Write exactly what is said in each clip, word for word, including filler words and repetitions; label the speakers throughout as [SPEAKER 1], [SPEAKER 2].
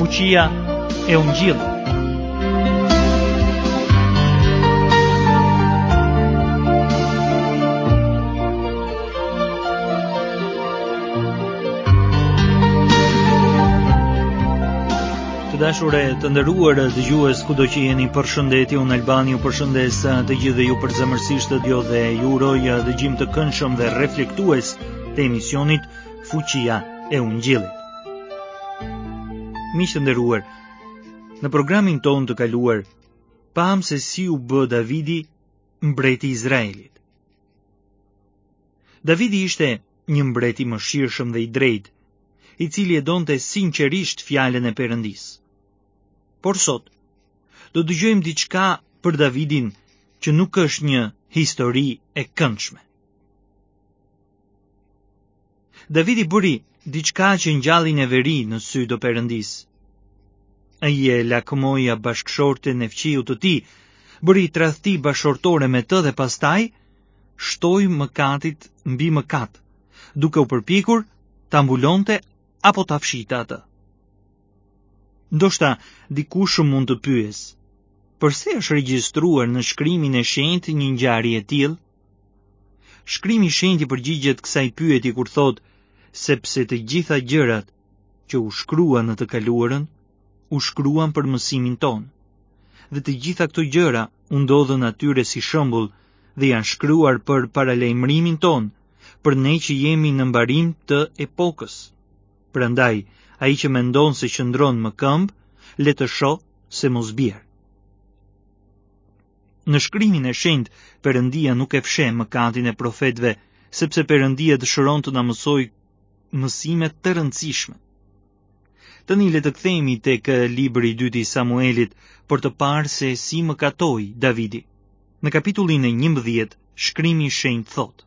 [SPEAKER 1] fuqia e ungjillit. Të dashur e të nderuar dëgjues, kudo që jeni, përshëndetje. Unë Albani ju përshëndes të gjithë dhe ju përzemërsisht jo dhe ju uroj dëgjim të këndshëm dhe reflektues të emisionit Fuqia e Ungjillit. Miq të nderuar, në programin tonë të kaluar pam se si u bë Davidi mbreti i Izraelit. Davidi ishte një mbret i mëshirshëm dhe i drejtë, i cili e donte sinqerisht fjalën e Perëndisë. Por sot do dëgjojmë diçka për Davidin që nuk është një histori e këndshme. Davidi bëri diçka që ngjalli neveri në sy të Perëndisë. Ai e lakmoi bashkëshorten e fqiut të tij, bëri tradhti bashkëshortore me të dhe pastaj shtoi mëkatit mbi mëkat, duke u përpjekur ta mbulonte apo ta fshite atë. Ndoshta dikush mund të pyes, përse është regjistruar në shkrimin e shenjtë një ngjarje e tillë? Shkrimi i shenjtë përgjigjet kësaj pyetje kur thotë, sepse të gjitha gjërat që u shkruan në të kaluarën, u shkruan për mësimin ton, dhe të gjitha këto gjëra u ndodhen atyre si shembull dhe janë shkruar për paralajmërimin ton, për ne që jemi në mbarim të epokës. Prandaj, ai që mendon se qëndron më këmbë, le të shohë se mos bjerë. Në shkrimin e shenjtë, Perëndia nuk e fsheh mëkatin e profetëve, sepse Perëndia dëshiron të na mësojë mësime të rëndësishme. Tani le të kthehemi tek libri i dytë i Samuelit për të parë se si mëkatoi Davidi. Në kapitullin e njëmbëdhjetë, shkrimi i shenjtë thotë: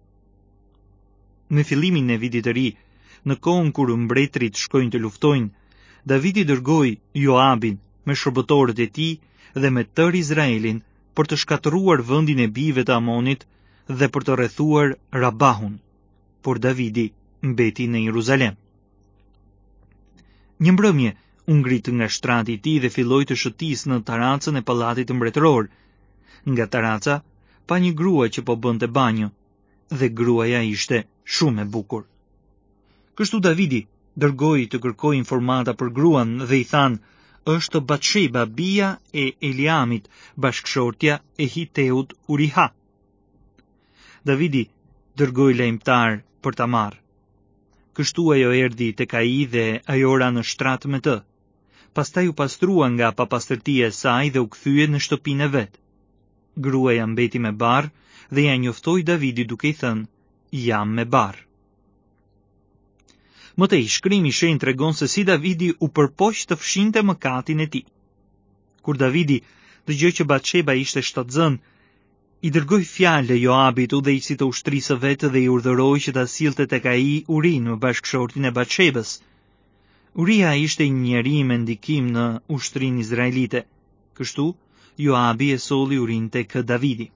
[SPEAKER 1] Në fillimin e vitit të ri, në kohën kur mbretërit shkojnë të luftojnë, Davidi dërgoi Joabin me shërbëtorët e tij dhe me tërë Izraelin për të shkatëruar vendin e bijve të Amonit dhe për të rrethuar Rabahun, por Davidi mbeti në Jeruzalem. Një mbrëmje u ngrit nga shtrati i tij dhe filloi të shëtisë në taracën e pallatit mbretëror. Nga taraca pa një grua që po bënte banjo, dhe gruaja ishte shumë e bukur. Kështu Davidi dërgoi të kërkojë informata për gruan dhe i than, është Batsheba, bija e Eliamit, bashkëshortja e Hiteut Uriha. Davidi dërgoi lajmtar për ta marrë. Kështu ajo erdhi tek ai dhe ajo ra në shtrat me të. Pastaj u pastrua nga papastërtia e saj dhe u kthye në shtëpinë e vet. Gruaja mbeti me barr dhe ja njoftoi Davidi duke i thënë, jam me barr. Mëtej, shkrimi i shenjtë tregon se si Davidi u përpoq të fshinte mëkatin e tij. Kur Davidi dëgjoi që Batsheba ishte shtatzën, i dërgoi fjalë Joabit, udhëheqësit të ushtrisë së vet, dhe i urdhëroi që ta sillte tek ai Urin, bashkëshortin e Batshebës. Uria ishte një njeri me ndikim në ushtrinë izraelite. Kështu Joabi e solli Urin tek Davidi.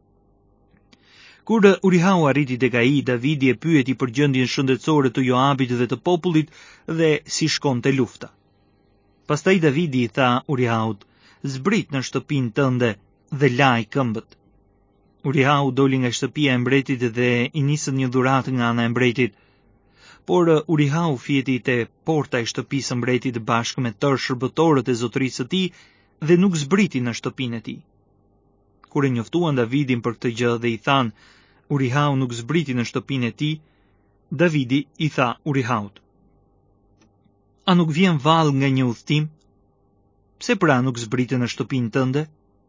[SPEAKER 1] Kur Urihau arriti tek ai, Davidi e pyeti për gjendjen shëndetësore të Joabit dhe të popullit dhe si shkonte lufta. Pastaj Davidi i tha Urihaut, zbrit në shtëpinë tënde dhe laj këmbët. Urihau doli nga shtëpia e mbretit dhe i nisën një dhuratë nga ana e mbretit. Por Urihau fjeti te porta e shtëpisë së mbretit bashkë me tërë shërbëtorët e zotërisë së tij dhe nuk zbriti në shtëpinë e tij. Kur e njoftuan Davidin për këtë gjë dhe i than, Urihau nuk zbriti në shtëpinë e tij, Davidi i tha Urihaut, a nuk vjen vallë nga një udhtim? Pse pra nuk zbriti në shtëpinë tënde?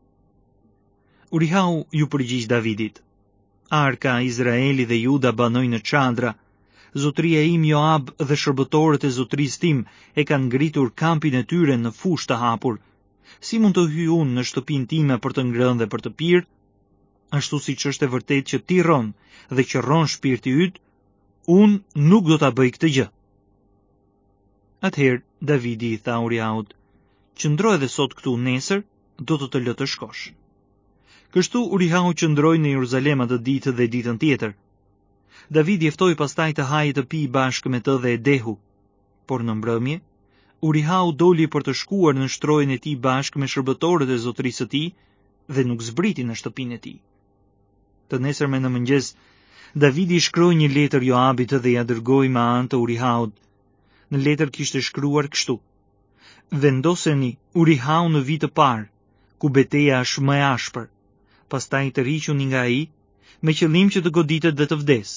[SPEAKER 1] Urihau ju përgjigj Davidit, arka Izraeli dhe Juda banojnë në çadra, zotëria im Joab dhe shërbëtorët e zotërisë tim e kanë ngritur kampin e tyre në fushë të hapur. Si mund të hyj unë në shtëpinë time për të ngrënë dhe për të pirë? Ashtu siç është e vërtetë që ti rron dhe që rron shpirti yt, unë nuk do ta bëj këtë gjë. Atëherë Davidi i tha Urihaut, qëndro edhe sot këtu, nesër do të të lë të shkosh. Kështu Urihau qëndroi në Jeruzalem atë ditë dhe ditën tjetër. Davidi e ftoi pastaj të hajë të pijë bashkë me të dhe e dehu, por në mbrëmje Urihau doli për të shkuar në shtrojën e tij bashkë me shërbëtorët e zotërisë së tij dhe nuk zbriti në shtëpinë e tij. Të nesërmen në mëngjes, Davidi shkroi një letër Joabit dhe ja dërgoi me anë të Urihaut. Në letër kishte shkruar kështu: Vendoseni Urihau në vit të parë, ku betejë është më e ashpër, pastaj të riquni nga ai, me qëllim që të goditet dhe të vdes.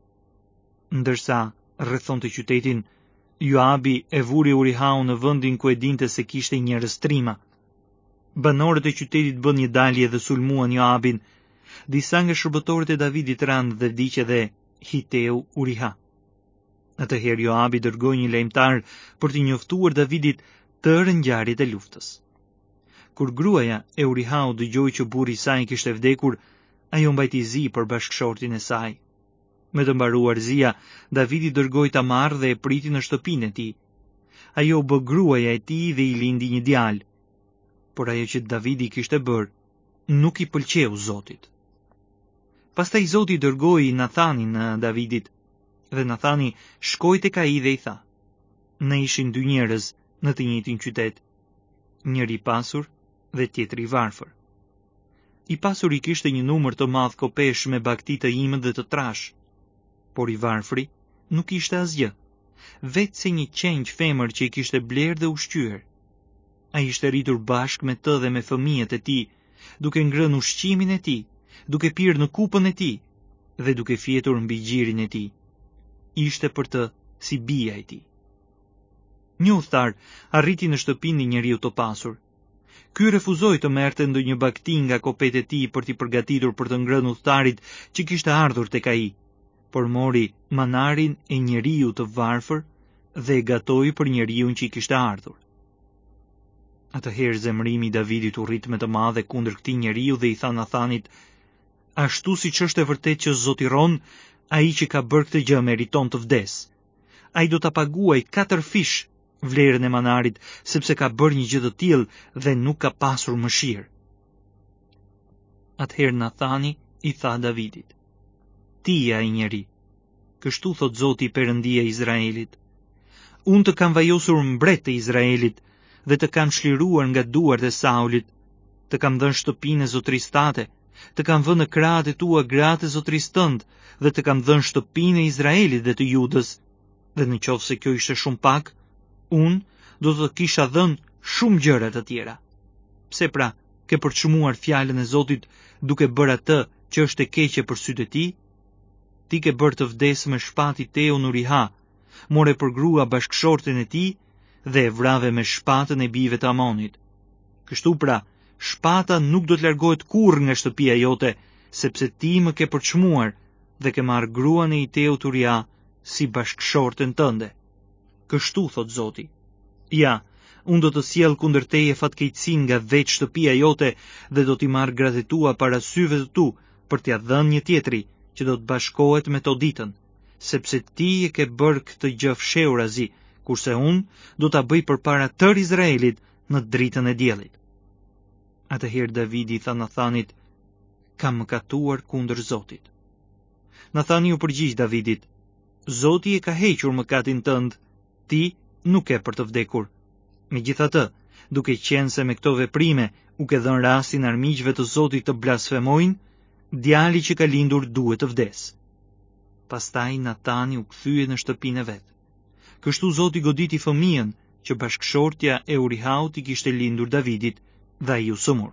[SPEAKER 1] Ndërsa rrethonte qytetin, Joabi e vuri Urihau në vendin ku e dinte se kishte njerëz trima. Banorët e qytetit bën një dalje dhe sulmuan Joabin. Disa nga shërbëtorët e Davidit ranë dhe vdiq edhe Hiteu Uriha. Atëherë Joabi dërgoi një lajmtar për t'i njoftuar Davidit tërë ngjarjet e luftës. Kur gruaja e Urihau dëgjoi që burri i saj kishte vdekur, ajo mbajti zi për bashkëshortin e saj. Me të mbaruar zia, Davidi dërgoi Tamar dhe e priti në shtëpinë e tij. Ajo bë gruaja e tij dhe i lindi një djalë. Por ajo që Davidi kishte bërë nuk i pëlqeu Zotit. Pastaj Zoti dërgoi Nathanin në Davidit, dhe Nathani shkoi tek ai dhe i tha: Ne ishin dy njerëz në të njëjtin qytet, njëri i pasur dhe tjetri i varfër. I pasuri kishte një numër të madh kopesh me bagti të imët dhe të trash, por i varfri nuk ishte asgjë, vetë se një qenj femër që i kishte blerë dhe ushqyer. Ai ishte rritur bashkë me të dhe me fëmijët e tij, duke ngrënë ushqimin e tij, duke pirë në kupën e tij dhe duke fjetur mbi gjirin e tij. Ishte për të si bija e tij. Një udhëtar arriti në shtëpinë e njeriu të pasur. Ky refuzoi të merrte ndonjë bagti nga kopet e tij për t'i përgatitur për të ngrënë udhëtarit që kishte ardhur tek ai, por mori manarin e njeriu të varfër dhe e gatoi për njeriun që i kishte ardhur. Atëherë zemrimi i Davidit u rrit me të madhe kundër këtij njeriu dhe i tha Nathanit: Ashtu siç është e vërtet që Zoti ron, ai që ka bërë këtë gjë meriton të vdes. Ai do ta paguaj katër fish vlerën e manarit, sepse ka bërë një gjë të tillë dhe nuk ka pasur mëshirë. Atëherë Nathani i tha Davidit: Ti je ai njeri. Kështu thot Zoti Perëndia e Izraelit: Unë të kam vajosur mbret të Izraelit dhe të kam shliruar nga duart e Saulit, të kam dhënë shtëpinë e zotërisë tate, të kam vënë në krahët e tua gratë e zotërisë tënd dhe të kam dhënë shtëpinë e Izraelit dhe të Judës. Dhe në qoftë se kjo ishte shumë pak, unë do të kisha dhënë shumë gjëra të tjera. Pse pra ke përçmuar fjalën e Zotit duke bërë atë që është e keqe për sytë e tij? Ti ke bërë të vdes me shpati teu në Uriha, more për grua bashkëshorten e tij dhe e vrave me shpatën e bijve të Amonit. Kështu pra, shpata nuk do të largohet kurrë nga shtëpia jote, sepse ti më ke përçmuar dhe ke marrë gruan e Iteut Uria si bashkëshorten tënde. Kështu thot Zoti: Ja, unë do të sjell kundër teje fatkeqësinë nga vetë shtëpia jote dhe do t'i marr gratë e tua para syve të tu për t'ia dhënë një tjetri që do të bashkohet me to ditën, sepse ti e ke bërë këtë gjë fshehurazi, kurse unë do ta bëj përpara tërë Izraelit në dritën e diellit. Atëherë Davidi tha Nathanit: Kam mëkatuar kundër Zotit. Nathani u përgjigj Davidit: Zoti e ka hequr mëkatin tënd, ti nuk e për të vdekur. Megjithatë, duke qenë se me këto veprime u ke dhënë rastin armiqve të Zotit të blasfemojnë, djali që ka lindur duhet të vdes. Pastaj Nathani u kthye në shtëpinë e vet. Kështu Zoti goditi fëmijën që bashkëshortja e Urihaut i kishte lindur Davidit dhe ai u sëmur.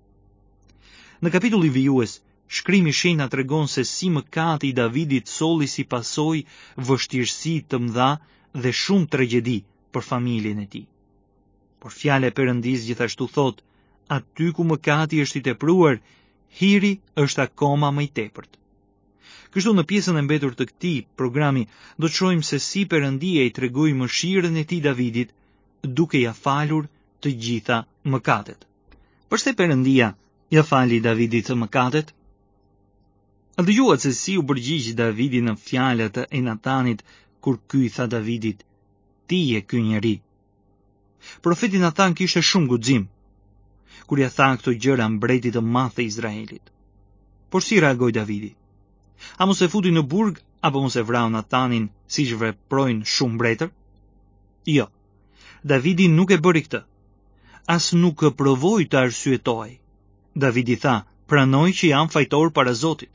[SPEAKER 1] Në kapitullin vijues, shkrimi shenja tregon se si mëkati i Davidit solli si pasojë vështirësi të mëdha dhe shumë tragjedi për familjen e tij. Por fjala e Perëndisë gjithashtu thot: aty ku mëkati është i tepruar, hiri është akoma më i tepërt. Kështu në pjesën e mbetur të këtij programi do të shohim se si Perëndia i tregoi mëshirën e tij Davidit duke ja falur të gjitha mëkatet. Përse Perëndia ja fali Davidit të mëkatet? A dëgjuat se si u përgjigj Davidi në fjalët e Nathanit kur ky i tha Davidit: Ti je ky njeri. Profeti Nathan kishte shumë guxim kur ja tha këto gjëra mbretit të madh të Izraelit. Por si reagoi Davidi? A mos e futi në burg apo mos e vrau Nathanin siç veprojnë shumë mbretër? Jo. Davidi nuk e bëri këtë, as nuk provoi të arsyetoj. Davidi tha, pranoj që jam fajtor para Zotit.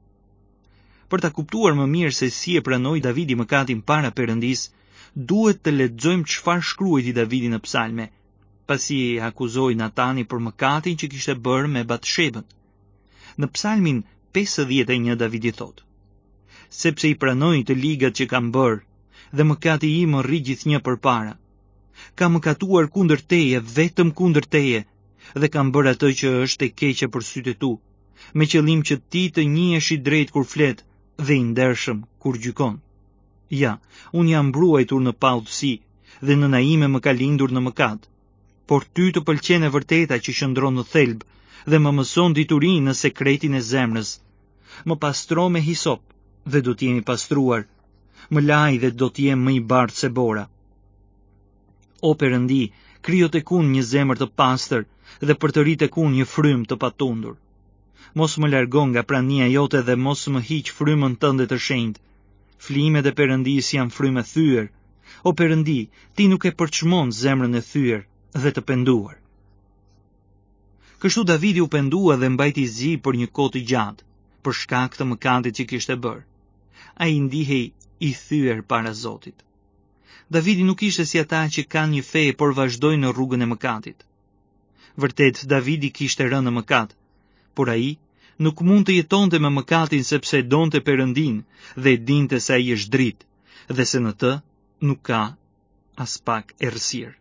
[SPEAKER 1] Për ta kuptuar më mirë se si e pranoi Davidi mëkatin para Perëndis, duhet të lexojmë çfarë shkruajti Davidi në psalme, pasi e akuzoi Natani për mëkatin që kishte bërë me Batshebën. Në psalmin pesëdhjetë e një Davidi thot: sepse i pranoj të ligat që kam bërë, dhe mëkati im rri gjithnjë përpara. Kam mëkatuar kundër teje, vetëm kundër teje, dhe kam bërë atë që është e keqe për sytë e tu, me qëllim që ti të njihesh i drejt kur flet dhe i ndershëm kur gjykon. Ja, unë jam mbruajtur në paudhësi, dhe nëna ime më ka lindur në mëkat. Por ty të pëlqen e vërteta që qëndron në thelb, dhe më mëson diturinë në sekretin e zemrës. Më pastro me hisop, dhe do t'jemi pastruar. Më laj dhe do t'jem më i bardhë se bora. O Perëndi, krijo tek unë një zemër të pastër, dhe përtëri tek unë një frym të patundur. Mos më largon nga prania jote dhe mos më hiq frymën tënde të shenjtë. Flimet e Perëndis janë frymë thyer. O Perëndi, ti nuk e përçmon zemrën e thyer dhe të penduar. Kështu Davidi u pendua dhe mbajti zi për një kohë të gjatë, për shkak të mëkatit që kishte bërë. Ai ndihej i thyer para Zotit. Davidi nuk ishte si ata që kanë një fe por vazhdojnë në rrugën e mëkatit. Vërtet, Davidi kishte rënë në mëkat, por ai nuk mund të jetonte me mëkatin sepse donte Perëndin dhe dinte se ai është dritë dhe se në të nuk ka as pak errësirë.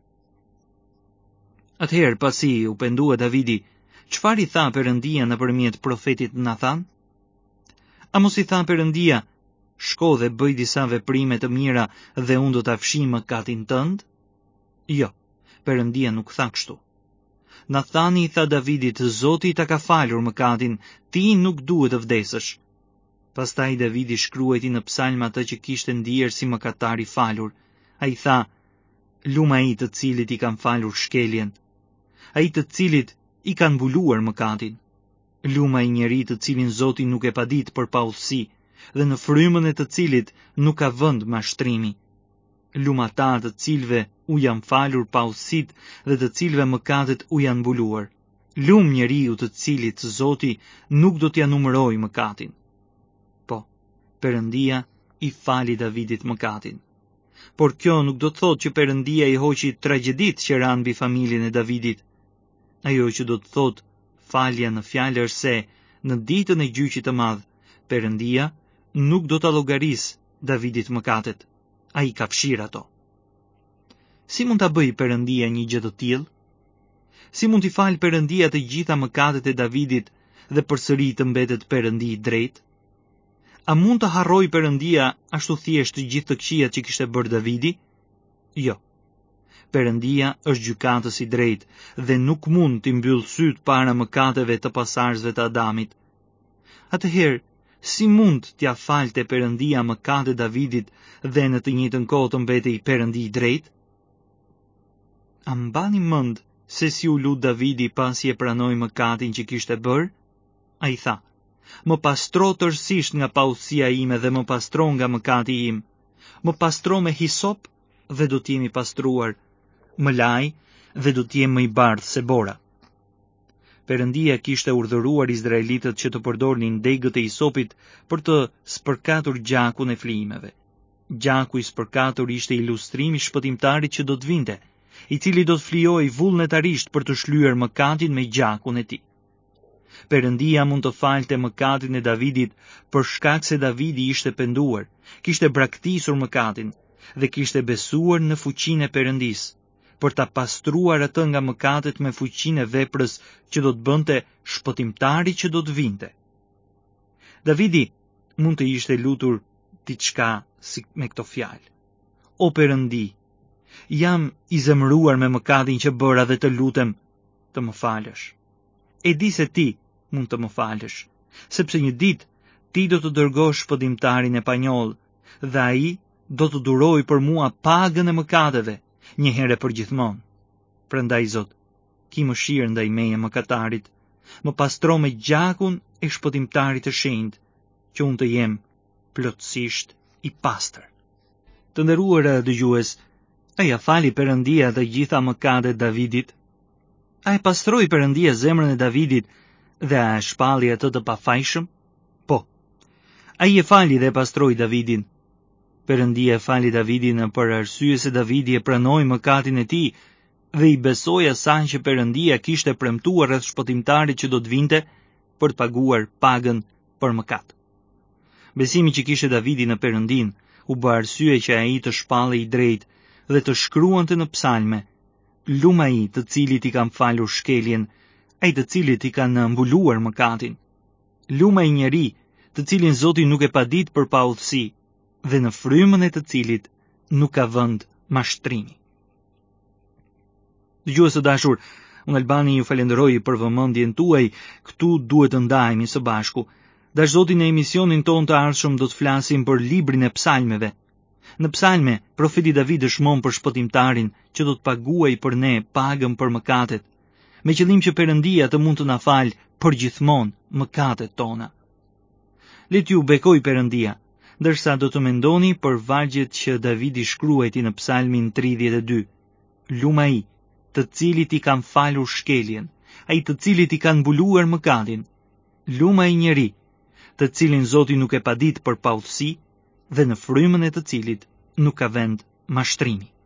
[SPEAKER 1] Atëherë, pasi u pendua Davidi, çfarë i tha Perëndia nëpërmjet profetit Nathan? A mos i tha Perëndia: shko dhe bëj disa veprime të mira dhe unë do ta fshij mëkatin tënd? Jo, Perëndia nuk tha kështu. Nathani i tha Davidit: Zoti ta ka falur mëkatin, ti nuk duhet të vdesësh. Pastaj Davidi shkruajti në psalm atë që kishte ndier si mëkatar i falur. Ai tha: lum ai të cilit i kanë falur shkeljen, ai të cilit i kanë mbuluar mëkatin. Lum ai njeri të cilin Zoti nuk e padit për paudhësi, dhe në frymën e të cilit nuk ka vend mashtrimi. Lum ata të cilve u janë falur paudhësit dhe të cilve mëkatet u janë mbuluar. Lum njeriu të cilit Zoti nuk do t'ja numëroj mëkatin. Po, Perëndia i fali Davidit mëkatin. Por kjo nuk do të thotë që Perëndia i hoqi tragjeditë që ranë mbi familjen e Davidit. Ajo që do të thotë falja në fjalë është se në ditën e gjyqit të madh, Perëndia nuk do ta llogarisë Davidit mëkatet. Ai ka fshirë ato. Si mund ta bëj Perëndia një gjë të tillë? Si mund t'i falë Perëndia të gjitha mëkatet e Davidit dhe përsëri të mbetet Perëndi i drejtë? A mund të harroj Perëndia ashtu thjesht të gjithë të këqijat që kishte bërë Davidi? Jo. Perëndia është gjykatës i drejtë dhe nuk mund t'i mbyll syt para mëkateve të pasardhësve të Adamit. Atëherë, si mund t'ja falte Perëndia mëkatet Davidit dhe në të njëjtën kohë të mbetej Perëndi i drejtë? A mbani mend se si u lut Davidi pasi e pranoi mëkatin që kishte bërë? Ai tha: më pastro tërësisht nga paudhësia ime dhe më pastro nga mëkati im. Më pastro me hisop dhe do t'jemi pastruar. Më laj dhe do t'jem më i bardhë se bora. Perëndia kishte urdhëruar izraelitët që të përdornin degët e hisopit për të spërkatur gjakun e flijimeve. Gjaku i spërkatur ishte ilustrimi i shpëtimtarit që do të vinte, i cili do të flijojë vullnetarisht për të shlyer mëkatin me gjakun e tij. Perëndia mund të falte mëkatin e Davidit për shkak se Davidi ishte penduar, kishte braktisur mëkatin dhe kishte besuar në fuqinë e Perëndis, për ta pastruar atë nga mëkatet me fuqinë e veprës që do të bënte shpëtimtari që do të vinte. Davidi mund të ishte lutur diçka si me këto fjalë: O Perëndi, jam i zemëruar me mëkatin që bëra dhe të lutem të më falësh. E di se ti mund të më falësh, sepse një ditë ti do të dërgosh shpëtimtarin e panjoll dhe ai do të duroj për mua pagën e mëkateve, një herë për gjithmonë. Prandaj Zot, ki mëshirë ndaj meje mëkatarit, më pastro me gjakun e shpëtimtarit të shenjtë, që unë të jem plotësisht i pastër. Të nderuar dëgjues, A ja fali Perëndia të gjitha mëkatet Davidit? A e pastroi Perëndia zemrën e Davidit dhe a e shpalli atë të pafajshëm? Po. Ai e fali dhe e pastroi Davidin. Perëndia e fali Davidin për arsye se Davidi e pranoi mëkatin e tij dhe i besoi asaj që Perëndia kishte premtuar rreth shpëtimtarit që do të vinte për të paguar pagën për mëkat. Besimi që kishte Davidi në Perëndin u bë arsye që ai të shpallej i drejtë dhe të shkruante në psalme: "Lum ai të cilit i kam falur shkeljen, ai të cilit i kanë mbuluar mëkatin. Lum ai njeri të cilin Zoti nuk e pa ditë për pa udhësi dhe në frymën e të cilit nuk ka vend mashtrimi." Dëgjues të dashur, unë Albani ju falenderoj për vëmendjen tuaj. Këtu duhet të ndahemi së bashku. Dash Zoti, në emisionin ton të ardhshëm do të flasim për librin e psalmeve. Në psalme, profeti David dëshmon për shpëtimtarin që do të paguajë për ne pagën për mëkatet, me qëllim që Perëndia të mund të na falë përgjithmonë mëkatet tona. Le t'ju bekoj Perëndia, ndërsa do të mendoni për vargjet që Davidi shkruajti në psalmin tridhjetë e dy. Lum ai të cilit i kanë falur shkeljen, ai të cilit i kanë mbuluar mëkatin. Lum ai njeri të cilin Zoti nuk e pa ditë për pa udhësi dhe në frymën e të cilit nuk ka vend mashtrimi.